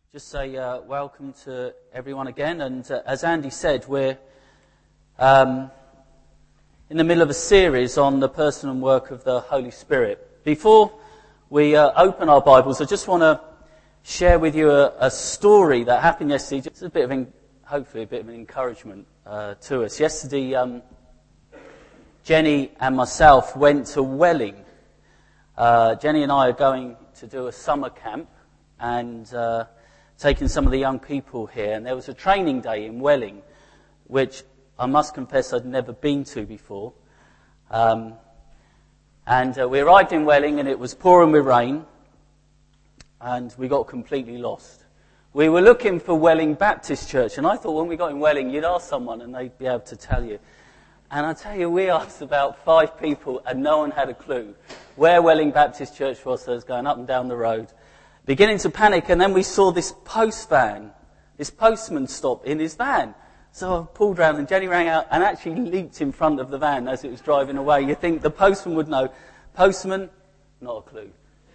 Just say welcome to everyone again. And as Andy said, we're in the middle of a series on the person and work of the Holy Spirit. Before we open our Bibles, I just want to share with you a story that happened yesterday. Just a bit of, hopefully, a bit of an encouragement to us. Yesterday, Jenny and myself went to Welling. Jenny and I are going to do a summer camp and taking some of the young people here. And there was a training day in Welling, which I must confess I'd never been to before. And we arrived in Welling and it was pouring with rain and we got completely lost. We were looking for Welling Baptist Church, and I thought when we got in Welling you'd ask someone and they'd be able to tell you. And I tell you, we asked about 5 people and no one had a clue where Welling Baptist Church was. So I was going up and down the road, beginning to panic, and then we saw this postman, this postman stop in his van. So I pulled round and Jenny rang out and actually leaped in front of the van as it was driving away. You think the postman would know. Postman, not a clue.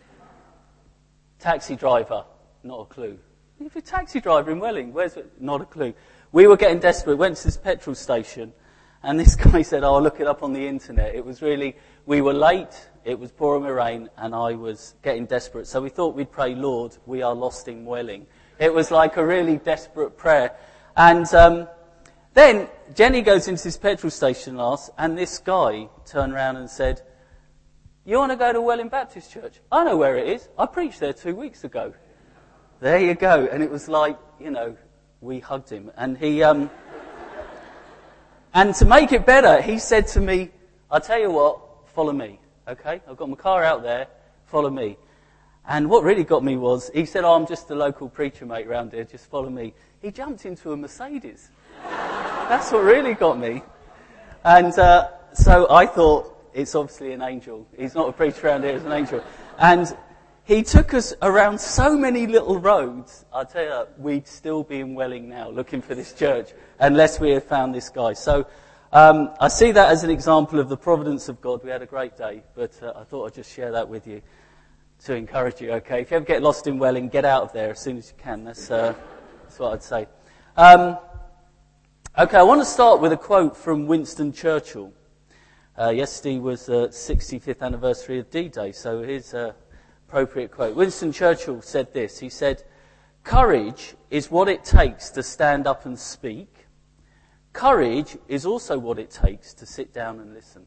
Taxi driver, not a clue. If you're a taxi driver in Welling, where's it? Not a clue. We were getting desperate, went to this petrol station, and this guy said, I'll look it up on the internet. It was really, we were late, it was pouring with rain, and I was getting desperate. So we thought we'd pray, Lord, we are lost in Welling. It was like a really desperate prayer. And then Jenny goes into this petrol station last, and this guy turned around and said, you want to go to Welling Baptist Church? I know where it is. I preached there 2 weeks ago. There you go. And it was like, we hugged him. And he... And to make it better, he said to me, I'll tell you what, follow me, okay? I've got my car out there, follow me. And what really got me was, he said, I'm just a local preacher mate around here, just follow me. He jumped into a Mercedes. That's what really got me. And so I thought, it's obviously an angel. He's not a preacher around here, it's an angel. And he took us around so many little roads. I'll tell you, we'd still be in Welling now looking for this church unless we had found this guy. So I see that as an example of the providence of God. We had a great day, but I thought I'd just share that with you to encourage you, okay? If you ever get lost in Welling, get out of there as soon as you can. That's what I'd say. Okay, I want to start with a quote from Winston Churchill. Yesterday was the 65th anniversary of D-Day, so here's a appropriate quote. Winston Churchill said this. He said, courage is what it takes to stand up and speak. Courage is also what it takes to sit down and listen.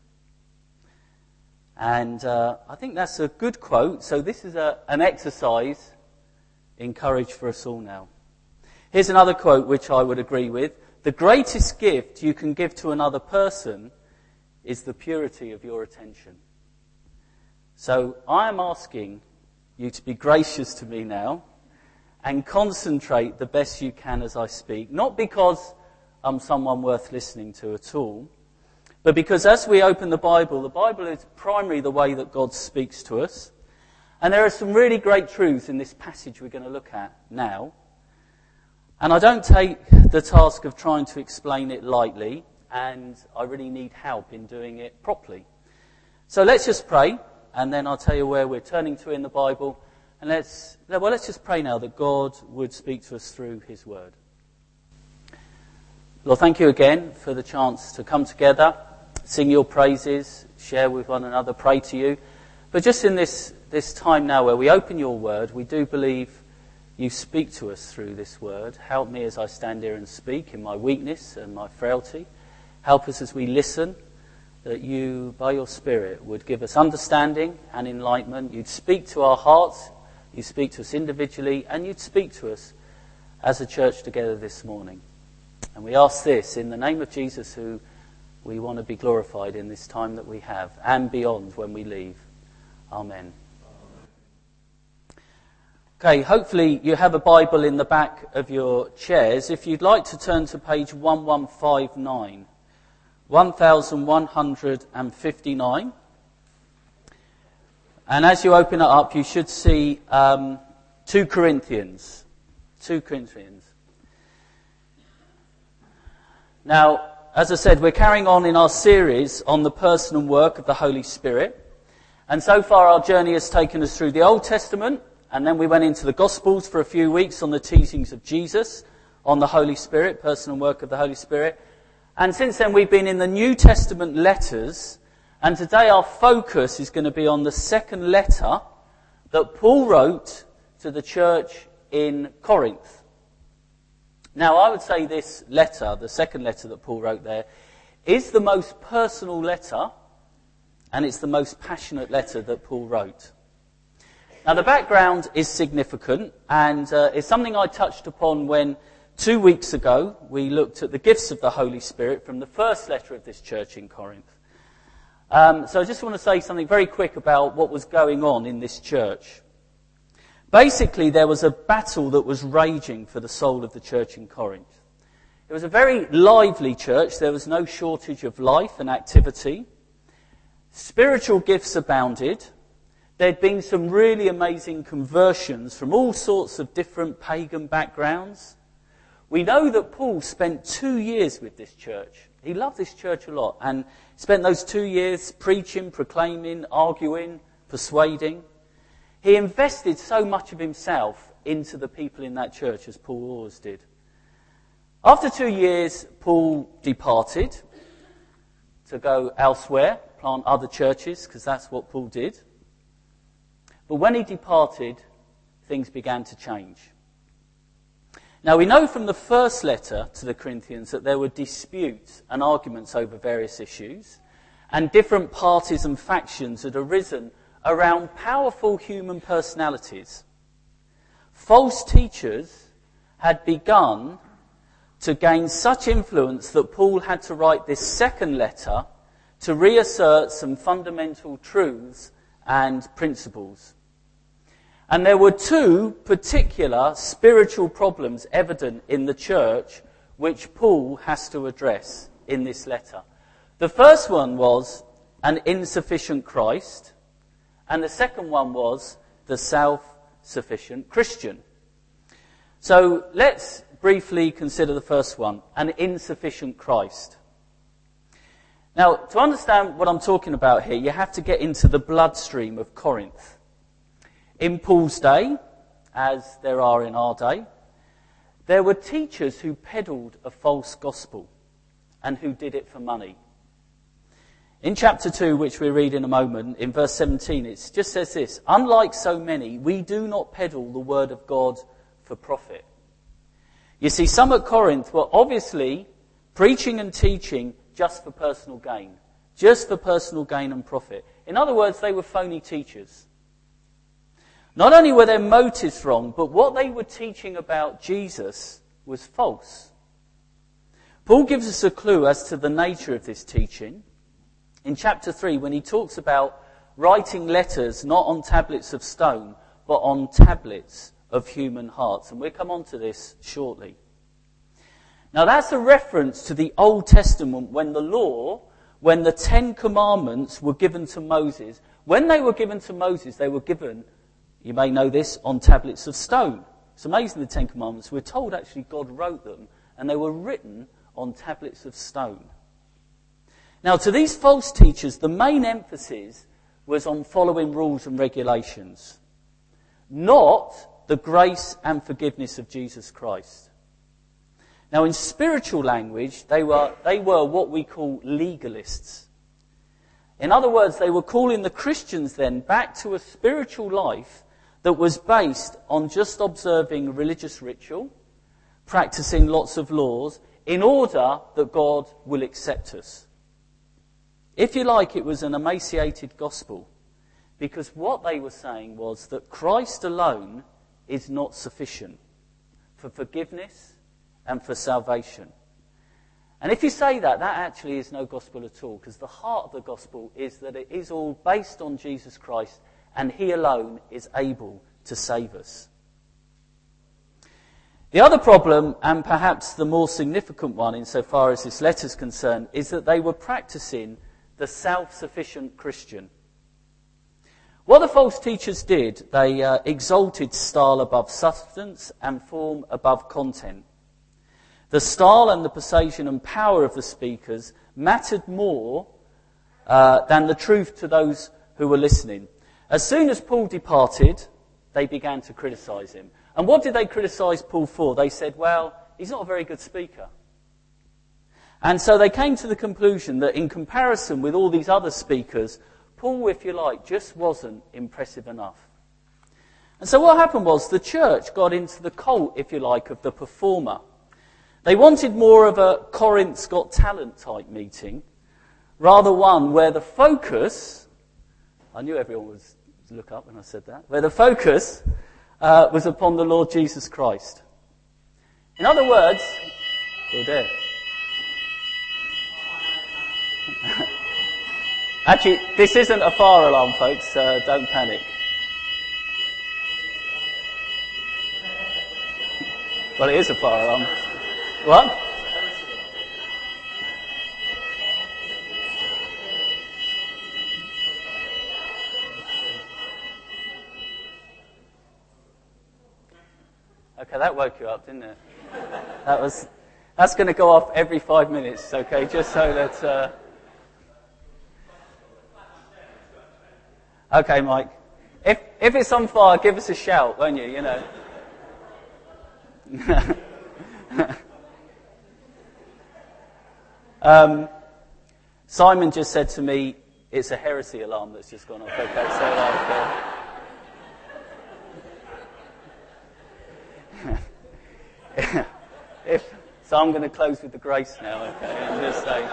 And I think that's a good quote. So this is an exercise in courage for us all now. Here's another quote which I would agree with. The greatest gift you can give to another person is the purity of your attention. So I am asking you to be gracious to me now and concentrate the best you can as I speak. Not because I'm someone worth listening to at all, but because as we open the Bible is primarily the way that God speaks to us. And there are some really great truths in this passage we're going to look at now. And I don't take the task of trying to explain it lightly, and I really need help in doing it properly. So let's just pray. And then I'll tell you where we're turning to in the Bible. And let's just pray now that God would speak to us through His Word. Lord, thank you again for the chance to come together, sing your praises, share with one another, pray to you. But just in this time now where we open your Word, we do believe you speak to us through this Word. Help me as I stand here and speak in my weakness and my frailty. Help us as we listen, that you, by your Spirit, would give us understanding and enlightenment. You'd speak to our hearts, you'd speak to us individually, and you'd speak to us as a church together this morning. And we ask this in the name of Jesus, who we want to be glorified in this time that we have, and beyond when we leave. Amen. Okay, hopefully you have a Bible in the back of your chairs. If you'd like to turn to page 1159. 1159. And as you open it up, you should see 2 Corinthians. 2 Corinthians. Now, as I said, we're carrying on in our series on the person and work of the Holy Spirit. And so far our journey has taken us through the Old Testament And then we went into the Gospels for a few weeks on the teachings of Jesus, on the Holy Spirit, person and work of the Holy Spirit. And since then we've been in the New Testament letters, and today our focus is going to be on the second letter that Paul wrote to the church in Corinth. Now I would say this letter, the second letter that Paul wrote there, is the most personal letter, and it's the most passionate letter that Paul wrote. Now the background is significant, and it's something I touched upon when 2 weeks ago we looked at the gifts of the Holy Spirit from the first letter of this church in Corinth. So I just want to say something very quick about what was going on in this church. Basically, there was a battle that was raging for the soul of the church in Corinth. It was a very lively church. There was no shortage of life and activity. Spiritual gifts abounded. There'd been some really amazing conversions from all sorts of different pagan backgrounds. We know that Paul spent 2 years with this church. He loved this church a lot and spent those 2 years preaching, proclaiming, arguing, persuading. He invested so much of himself into the people in that church, as Paul always did. After 2 years, Paul departed to go elsewhere, plant other churches, because that's what Paul did. But when he departed, things began to change. Now we know from the first letter to the Corinthians that there were disputes and arguments over various issues, and different parties and factions had arisen around powerful human personalities. False teachers had begun to gain such influence that Paul had to write this second letter to reassert some fundamental truths and principles. And there were two particular spiritual problems evident in the church which Paul has to address in this letter. The first one was an insufficient Christ, and the second one was the self-sufficient Christian. So let's briefly consider the first one, an insufficient Christ. Now, to understand what I'm talking about here, you have to get into the bloodstream of Corinth. In Paul's day, as there are in our day, there were teachers who peddled a false gospel and who did it for money. In chapter 2, which we read in a moment, in verse 17, it just says this: "Unlike so many, we do not peddle the word of God for profit." You see, some at Corinth were obviously preaching and teaching just for personal gain. Just for personal gain and profit. In other words, they were phony teachers. Not only were their motives wrong, but what they were teaching about Jesus was false. Paul gives us a clue as to the nature of this teaching in chapter 3 when he talks about writing letters not on tablets of stone, but on tablets of human hearts. And we'll come on to this shortly. Now that's a reference to the Old Testament when the 10 Commandments were given to Moses. When they were given to Moses, they were given, you may know this, on tablets of stone. It's amazing, the 10 Commandments. We're told actually God wrote them, and they were written on tablets of stone. Now to these false teachers, the main emphasis was on following rules and regulations, not the grace and forgiveness of Jesus Christ. Now in spiritual language, they were what we call legalists. In other words, they were calling the Christians then back to a spiritual life that was based on just observing religious ritual, practicing lots of laws, in order that God will accept us. If you like, it was an emaciated gospel, because what they were saying was that Christ alone is not sufficient for forgiveness and for salvation. And if you say that actually is no gospel at all, because the heart of the gospel is that it is all based on Jesus Christ, and he alone is able to save us. The other problem, and perhaps the more significant one insofar as this letter is concerned, is that they were practicing the self-sufficient Christian. What the false teachers did, they exalted style above substance and form above content. The style and the persuasion and power of the speakers mattered more than the truth to those who were listening. As soon as Paul departed, they began to criticize him. And what did they criticize Paul for? They said, well, he's not a very good speaker. And so they came to the conclusion that in comparison with all these other speakers, Paul, if you like, just wasn't impressive enough. And so what happened was the church got into the cult, if you like, of the performer. They wanted more of a Corinth's Got Talent type meeting, rather one where the focus, I knew everyone would look up when I said that, where the focus was upon the Lord Jesus Christ. In other words, oh dear. Actually, this isn't a fire alarm, folks, don't panic. Well, it is a fire alarm. What? Okay, that woke you up, didn't it? That's going to go off every 5 minutes, okay, just so that... Okay, Mike. If it's on fire, give us a shout, won't you, Simon just said to me, it's a heresy alarm that's just gone off. Okay, so I'm going to close with the grace now, okay, and just say,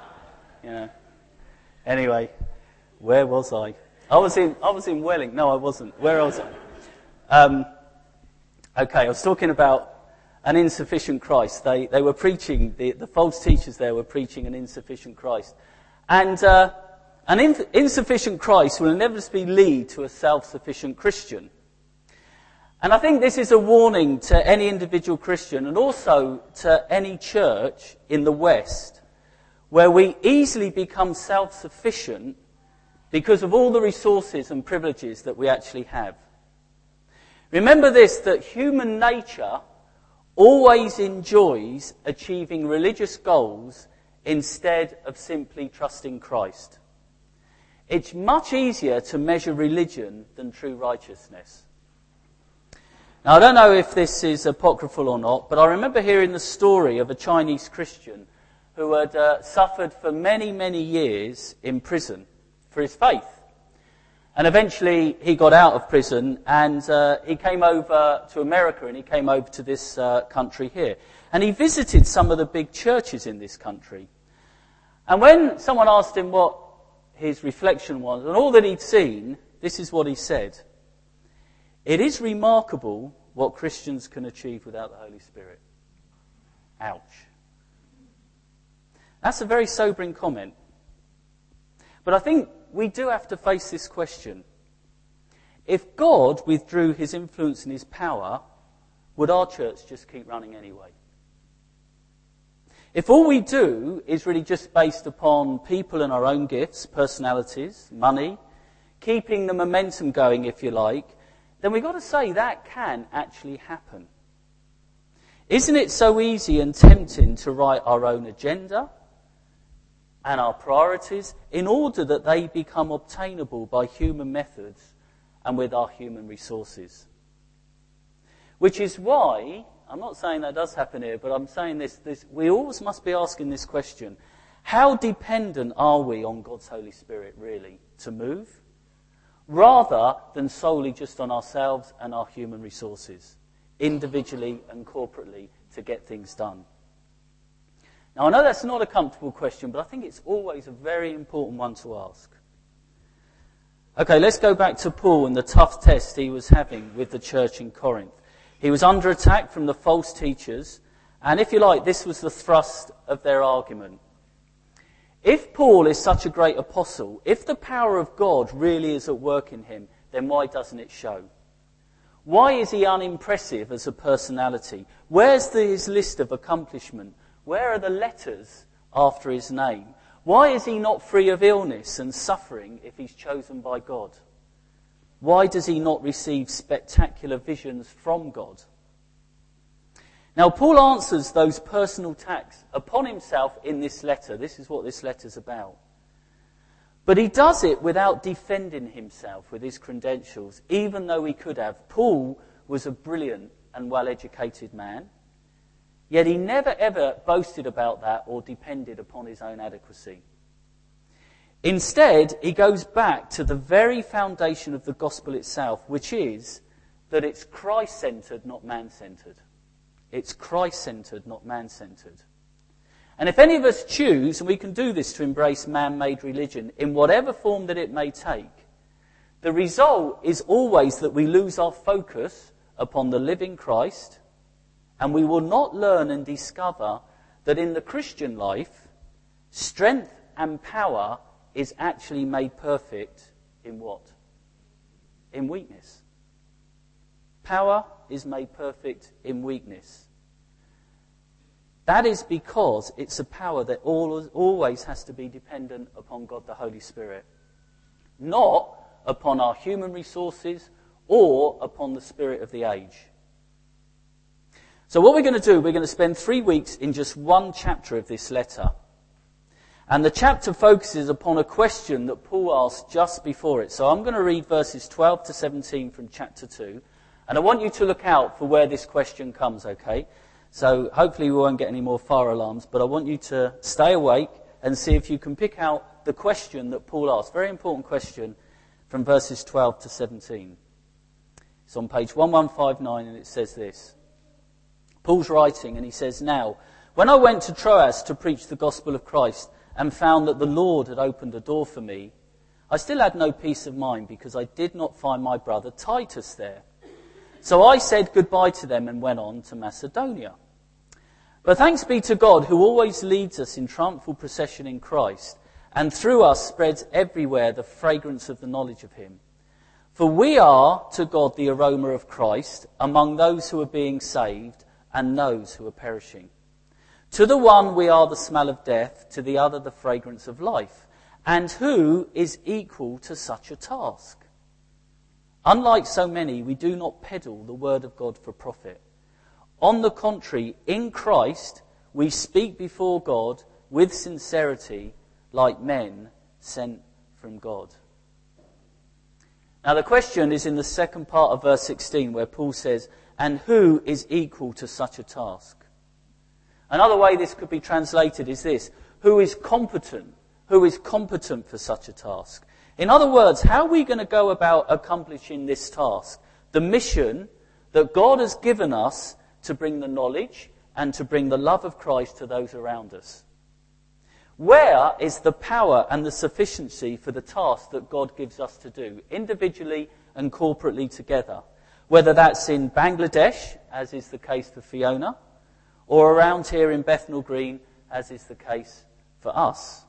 Anyway, where was I? I was in Welling. No, I wasn't. Where was I? Okay, I was talking about an insufficient Christ. They were preaching, the false teachers there were preaching an insufficient Christ. And an insufficient Christ will inevitably lead to a self-sufficient Christian. And I think this is a warning to any individual Christian and also to any church in the West where we easily become self-sufficient because of all the resources and privileges that we actually have. Remember this, that human nature always enjoys achieving religious goals instead of simply trusting Christ. It's much easier to measure religion than true righteousness. Now, I don't know if this is apocryphal or not, but I remember hearing the story of a Chinese Christian who had suffered for many, many years in prison for his faith. And eventually he got out of prison and he came over to America and he came over to this country here. And he visited some of the big churches in this country. And when someone asked him what his reflection was and all that he'd seen, this is what he said. It is remarkable what Christians can achieve without the Holy Spirit. Ouch. That's a very sobering comment. But I think we do have to face this question. If God withdrew his influence and his power, would our church just keep running anyway? If all we do is really just based upon people and our own gifts, personalities, money, keeping the momentum going, if you like, then we've got to say that can actually happen. Isn't it so easy and tempting to write our own agenda and our priorities in order that they become obtainable by human methods and with our human resources? Which is why, I'm not saying that does happen here, but I'm saying this we always must be asking this question. How dependent are we on God's Holy Spirit, really, to move? Rather than solely just on ourselves and our human resources, individually and corporately, to get things done. Now, I know that's not a comfortable question, but I think it's always a very important one to ask. Okay, let's go back to Paul and the tough test he was having with the church in Corinth. He was under attack from the false teachers, and if you like, this was the thrust of their argument. If Paul is such a great apostle, if the power of God really is at work in him, then why doesn't it show? Why is he unimpressive as a personality? Where's his list of accomplishment? Where are the letters after his name? Why is he not free of illness and suffering if he's chosen by God? Why does he not receive spectacular visions from God? Now, Paul answers those personal attacks upon himself in this letter. This is what this letter's about. But he does it without defending himself with his credentials, even though he could have. Paul was a brilliant and well-educated man, yet he never ever boasted about that or depended upon his own adequacy. Instead, he goes back to the very foundation of the gospel itself, which is that it's Christ-centered, not man-centered. It's Christ-centered, not man-centered. And if any of us choose, and we can do this, to embrace man-made religion in whatever form that it may take, the result is always that we lose our focus upon the living Christ, and we will not learn and discover that in the Christian life, strength and power is actually made perfect in what? In weakness. Power is made perfect in weakness. That is because it's a power that always has to be dependent upon God the Holy Spirit, not upon our human resources or upon the spirit of the age. So what we're going to do, we're going to spend 3 weeks in just one chapter of this letter. And the chapter focuses upon a question that Paul asked just before it. So I'm going to read verses 12 to 17 from chapter 2. And I want you to look out for where this question comes, okay? So hopefully we won't get any more fire alarms, but I want you to stay awake and see if you can pick out the question that Paul asked. Very important question from verses 12 to 17. It's on page 1159 and it says this. Paul's writing and he says, "Now, when I went to Troas to preach the gospel of Christ and found that the Lord had opened a door for me, I still had no peace of mind because I did not find my brother Titus there. So I said goodbye to them and went on to Macedonia. But thanks be to God who always leads us in triumphal procession in Christ, and through us spreads everywhere the fragrance of the knowledge of him. For we are to God the aroma of Christ among those who are being saved and those who are perishing. To the one we are the smell of death, to the other the fragrance of life. And who is equal to such a task? Unlike so many, we do not peddle the word of God for profit. On the contrary, in Christ, we speak before God with sincerity, like men sent from God." Now the question is in the second part of verse 16, where Paul says, "And who is equal to such a task?" Another way this could be translated is this: who is competent? Who is competent for such a task? In other words, how are we going to go about accomplishing this task? The mission that God has given us to bring the knowledge and to bring the love of Christ to those around us. Where is the power and the sufficiency for the task that God gives us to do, individually and corporately together? Whether that's in Bangladesh, as is the case for Fiona, or around here in Bethnal Green, as is the case for us.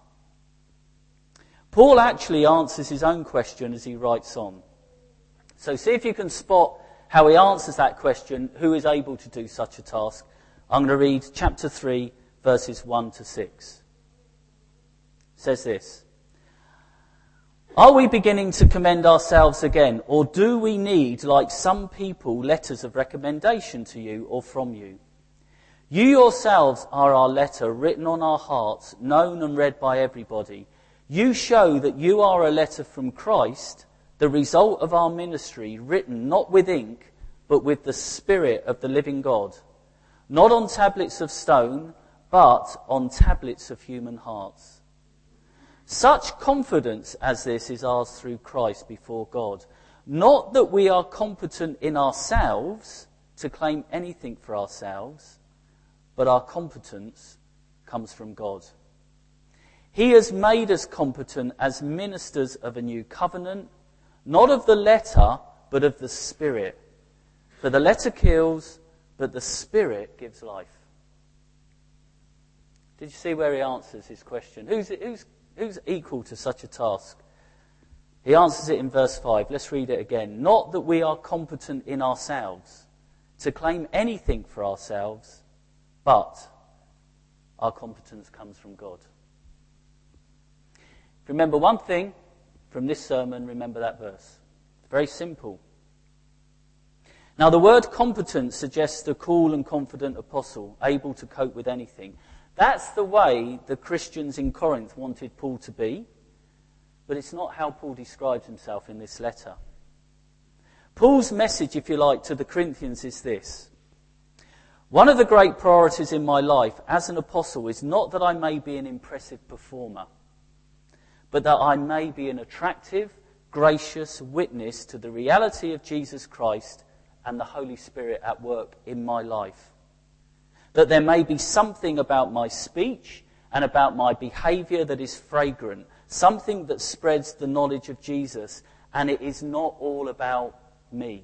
Paul actually answers his own question as he writes on. So see if you can spot how he answers that question, who is able to do such a task. I'm going to read chapter 3, verses 1 to 6. It says this: "Are we beginning to commend ourselves again, or do we need, like some people, letters of recommendation to you or from you? You yourselves are our letter, written on our hearts, known and read by everybody. You show that you are a letter from Christ, the result of our ministry, written not with ink, but with the Spirit of the living God, not on tablets of stone, but on tablets of human hearts. Such confidence as this is ours through Christ before God. Not that we are competent in ourselves to claim anything for ourselves, but our competence comes from God. He has made us competent as ministers of a new covenant, not of the letter, but of the Spirit. For the letter kills, but the Spirit gives life." Did you see where he answers his question? Who's equal to such a task? He answers it in verse 5. Let's read it again. "Not that we are competent in ourselves to claim anything for ourselves, but our competence comes from God." If you remember one thing from this sermon, remember that verse. It's very simple. Now, the word competent suggests a cool and confident apostle, able to cope with anything. That's the way the Christians in Corinth wanted Paul to be. but it's not how Paul describes himself in this letter. Paul's message, if you like, to the Corinthians is this: one of the great priorities in my life as an apostle is not that I may be an impressive performer, but that I may be an attractive, gracious witness to the reality of Jesus Christ and the Holy Spirit at work in my life. That there may be something about my speech and about my behaviour that is fragrant, something that spreads the knowledge of Jesus, and it is not all about me.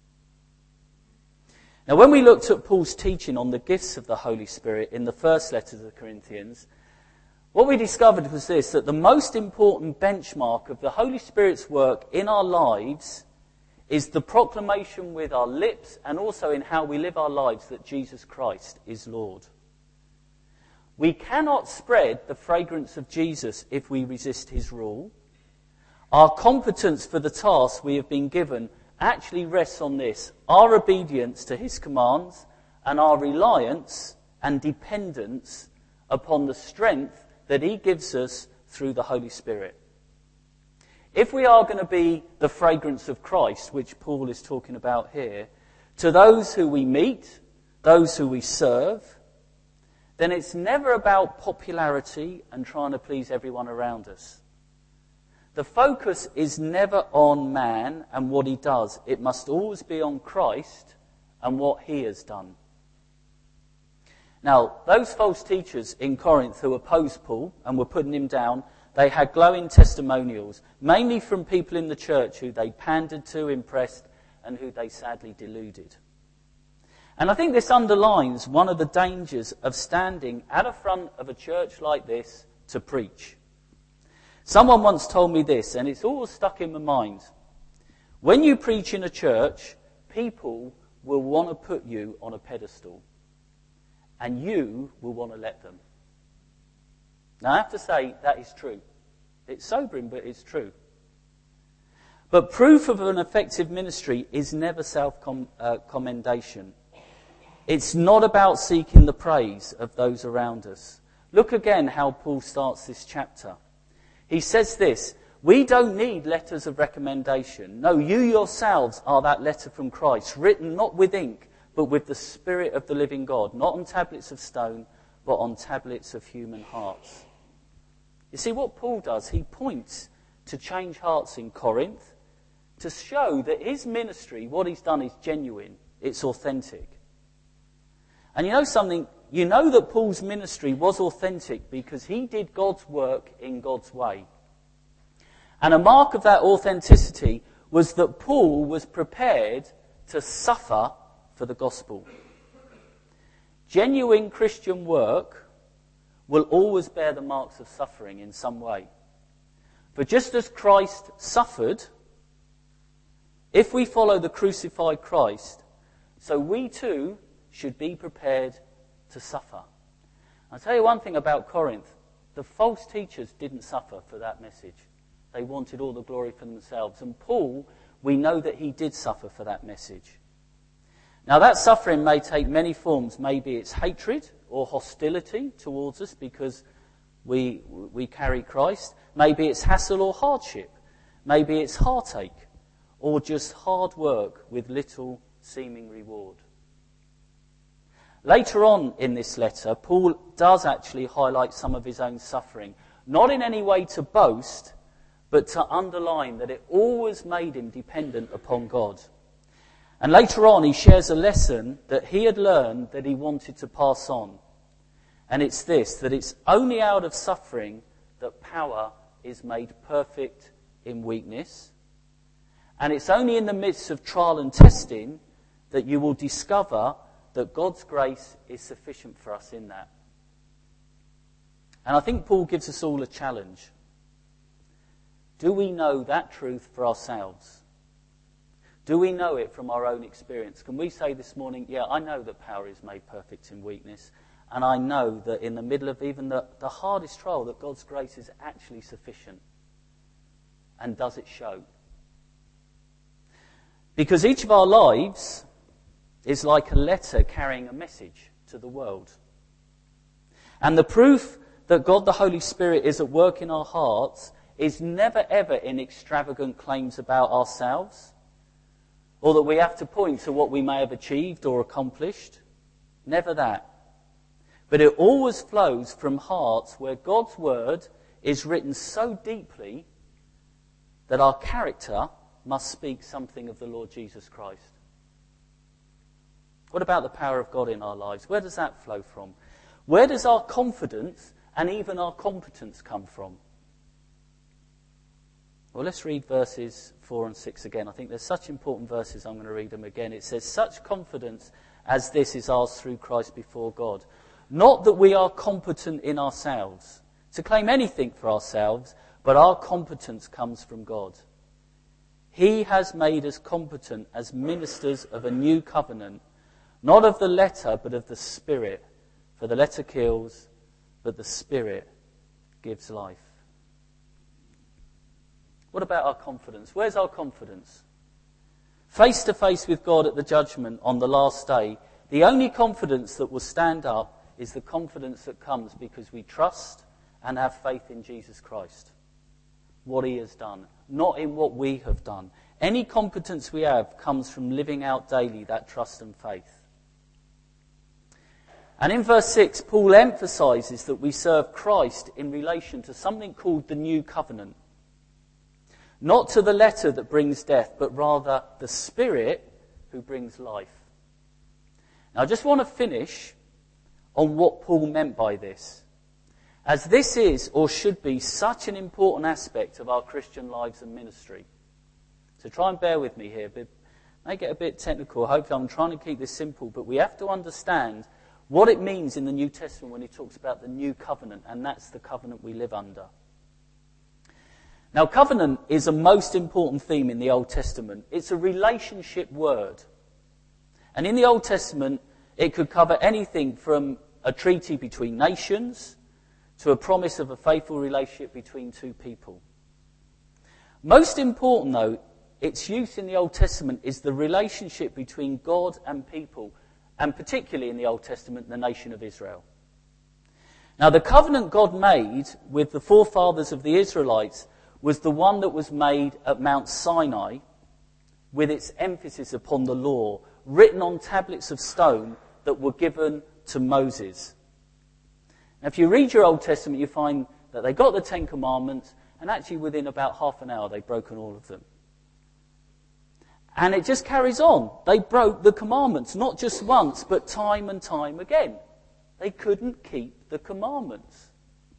Now, when we looked at Paul's teaching on the gifts of the Holy Spirit in the first letter to the Corinthians, what we discovered was this: that the most important benchmark of the Holy Spirit's work in our lives is the proclamation with our lips and also in how we live our lives that Jesus Christ is Lord. We cannot spread the fragrance of Jesus if we resist his rule. Our competence for the task we have been given actually rests on this: our obedience to his commands and our reliance and dependence upon the strength that he gives us through the Holy Spirit. If we are going to be the fragrance of Christ, which Paul is talking about here, to those who we meet, those who we serve, then it's never about popularity and trying to please everyone around us. The focus is never on man and what he does. It must always be on Christ and what he has done. Now, those false teachers in Corinth who opposed Paul and were putting him down, they had glowing testimonials, mainly from people in the church who they pandered to, impressed, and who they sadly deluded. And I think this underlines one of the dangers of standing at the front of a church like this to preach. Someone once told me this, and it's always stuck in my mind. When you preach in a church, people will want to put you on a pedestal, and you will want to let them. Now, I have to say, that is true. It's sobering, but it's true. But proof of an effective ministry is never self-commendation. It's not about seeking the praise of those around us. Look again how Paul starts this chapter. He says this: we don't need letters of recommendation. No, you yourselves are that letter from Christ, written not with ink, but with the Spirit of the living God, not on tablets of stone, but on tablets of human hearts. You see, what Paul does, he points to change hearts in Corinth, to show that his ministry, what he's done, is genuine, it's authentic. And you know something? You know that Paul's ministry was authentic because he did God's work in God's way. And a mark of that authenticity was that Paul was prepared to suffer for the gospel. Genuine Christian work will always bear the marks of suffering in some way. For just as Christ suffered, if we follow the crucified Christ, so we too should be prepared to suffer. I'll tell you one thing about Corinth. The false teachers didn't suffer for that message. They wanted all the glory for themselves. And Paul, we know that he did suffer for that message. Now, that suffering may take many forms. Maybe it's hatred or hostility towards us because we carry Christ. Maybe it's hassle or hardship. Maybe it's heartache or just hard work with little seeming reward. Later on in this letter, Paul does actually highlight some of his own suffering, not in any way to boast, but to underline that it always made him dependent upon God. And later on, he shares a lesson that he had learned that he wanted to pass on. And it's this, that it's only out of suffering that power is made perfect in weakness. And it's only in the midst of trial and testing that you will discover that God's grace is sufficient for us in that. And I think Paul gives us all a challenge. Do we know that truth for ourselves? Do we know it from our own experience? Can we say this morning, yeah, I know that power is made perfect in weakness, and I know that in the middle of even the hardest trial that God's grace is actually sufficient. And does it show? Because each of our lives is like a letter carrying a message to the world. And the proof that God the Holy Spirit is at work in our hearts is never ever in extravagant claims about ourselves, or that we have to point to what we may have achieved or accomplished. Never that. But it always flows from hearts where God's word is written so deeply that our character must speak something of the Lord Jesus Christ. What about the power of God in our lives? Where does that flow from? Where does our confidence and even our competence come from? Well, let's read verses 4 and 6 again. I think they're such important verses, I'm going to read them again. It says, "Such confidence as this is ours through Christ before God. Not that we are competent in ourselves, to claim anything for ourselves, but our competence comes from God. He has made us competent as ministers of a new covenant, not of the letter, but of the Spirit. For the letter kills, but the Spirit gives life." What about our confidence? Where's our confidence? Face to face with God at the judgment on the last day, the only confidence that will stand up is the confidence that comes because we trust and have faith in Jesus Christ. What he has done, not in what we have done. Any competence we have comes from living out daily that trust and faith. And in verse 6, Paul emphasises that we serve Christ in relation to something called the New Covenant. Not to the letter that brings death, but rather the Spirit who brings life. Now I just want to finish on what Paul meant by this, as this is, or should be, such an important aspect of our Christian lives and ministry. So try and bear with me here, but it may get a bit technical. Hopefully I'm trying to keep this simple, but we have to understand what it means in the New Testament when he talks about the New Covenant, and that's the covenant we live under. Now, covenant is a most important theme in the Old Testament. It's a relationship word. And in the Old Testament, it could cover anything from a treaty between nations to a promise of a faithful relationship between two people. Most important, though, its use in the Old Testament is the relationship between God and people, and particularly in the Old Testament, the nation of Israel. Now, the covenant God made with the forefathers of the Israelites was the one that was made at Mount Sinai, with its emphasis upon the law, written on tablets of stone that were given to Moses. Now, if you read your Old Testament, you find that they got the Ten Commandments, and actually within about half an hour they'd broken all of them. And it just carries on. They broke the commandments, not just once, but time and time again. They couldn't keep the commandments.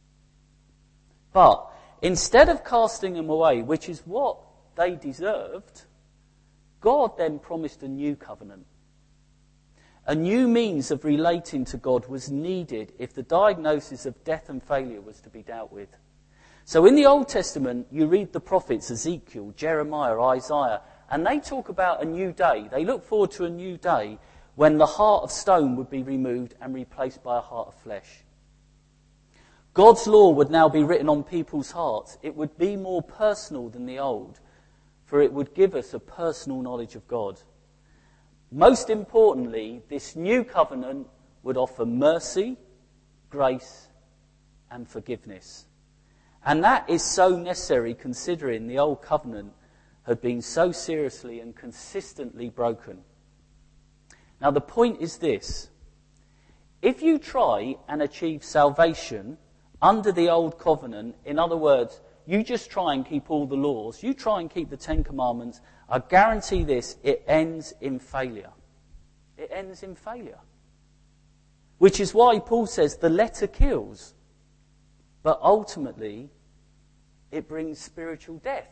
But instead of casting them away, which is what they deserved, God then promised a new covenant. A new means of relating to God was needed if the diagnosis of death and failure was to be dealt with. So in the Old Testament, you read the prophets Ezekiel, Jeremiah, Isaiah, and they talk about a new day. They look forward to a new day when the heart of stone would be removed and replaced by a heart of flesh. God's law would now be written on people's hearts. It would be more personal than the old, for it would give us a personal knowledge of God. Most importantly, this new covenant would offer mercy, grace, and forgiveness. And that is so necessary considering the old covenant had been so seriously and consistently broken. Now the point is this: if you try and achieve salvation under the old covenant, in other words, you just try and keep all the laws, you try and keep the Ten Commandments, I guarantee this, it ends in failure. It ends in failure. Which is why Paul says the letter kills, but ultimately it brings spiritual death.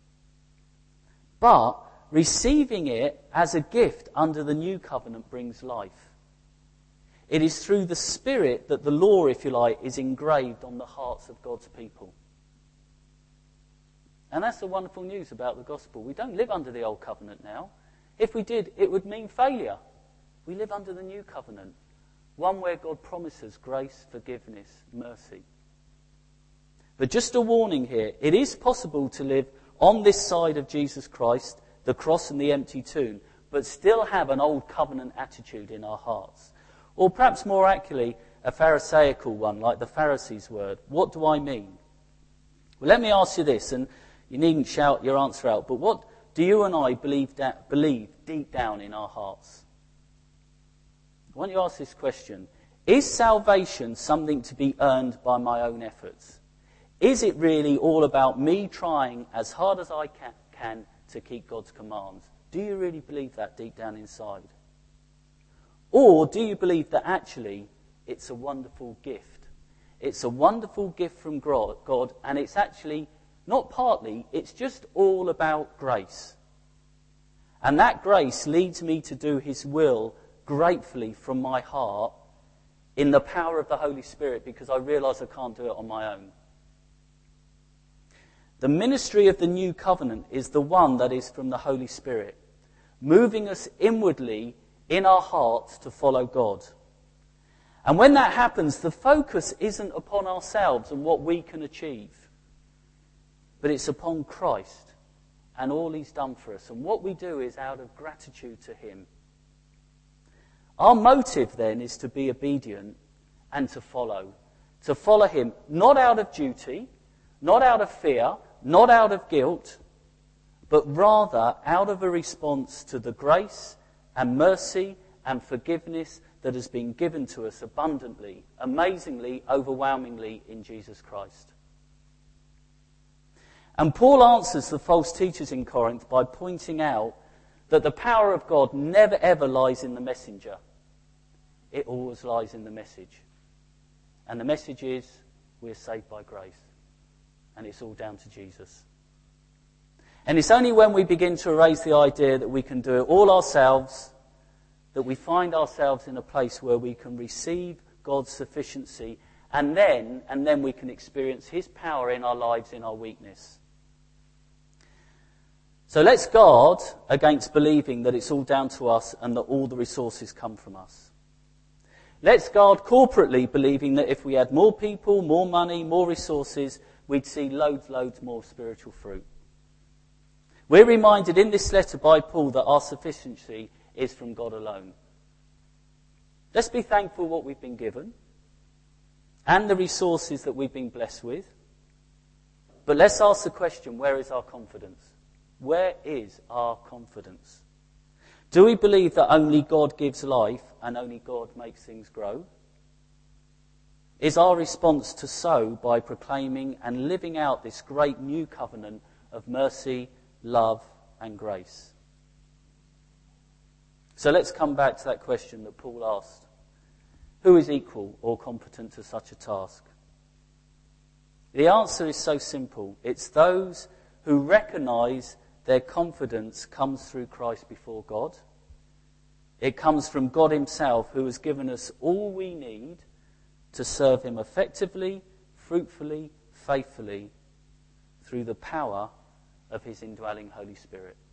But receiving it as a gift under the new covenant brings life. It is through the Spirit that the law, if you like, is engraved on the hearts of God's people. And that's the wonderful news about the gospel. We don't live under the old covenant now. If we did, it would mean failure. We live under the new covenant, one where God promises grace, forgiveness, mercy. But just a warning here, it is possible to live on this side of Jesus Christ, the cross and the empty tomb, but still have an old covenant attitude in our hearts. Or perhaps more accurately, a Pharisaical one, like the Pharisees' word. What do I mean? Well, let me ask you this, and you needn't shout your answer out, but what do you and I believe deep down in our hearts? I want you to ask this question. Is salvation something to be earned by my own efforts? Is it really all about me trying as hard as I can to keep God's commands? Do you really believe that deep down inside? Or do you believe that actually it's a wonderful gift? It's a wonderful gift from God, and it's actually, not partly, it's just all about grace. And that grace leads me to do his will gratefully from my heart in the power of the Holy Spirit, because I realise I can't do it on my own. The ministry of the new covenant is the one that is from the Holy Spirit, moving us inwardly in our hearts to follow God. And when that happens, the focus isn't upon ourselves and what we can achieve, but it's upon Christ and all he's done for us. And what we do is out of gratitude to him. Our motive then is to be obedient and to follow him, not out of duty, not out of fear, not out of guilt, but rather out of a response to the grace and mercy and forgiveness that has been given to us abundantly, amazingly, overwhelmingly in Jesus Christ. And Paul answers the false teachers in Corinth by pointing out that the power of God never ever lies in the messenger. It always lies in the message. And the message is, we're saved by grace. And it's all down to Jesus. And it's only when we begin to erase the idea that we can do it all ourselves, that we find ourselves in a place where we can receive God's sufficiency, and then we can experience his power in our lives in our weakness. So let's guard against believing that it's all down to us and that all the resources come from us. Let's guard corporately believing that if we had more people, more money, more resources, we'd see loads more spiritual fruit. We're reminded in this letter by Paul that our sufficiency is from God alone. Let's be thankful what we've been given and the resources that we've been blessed with. But let's ask the question, where is our confidence? Where is our confidence? Do we believe that only God gives life and only God makes things grow? Is our response to sow by proclaiming and living out this great new covenant of mercy, love and grace? So let's come back to that question that Paul asked. Who is equal or competent to such a task? The answer is so simple. It's those who recognise their confidence comes through Christ before God. It comes from God himself, who has given us all we need to serve him effectively, fruitfully, faithfully through the power of his indwelling Holy Spirit.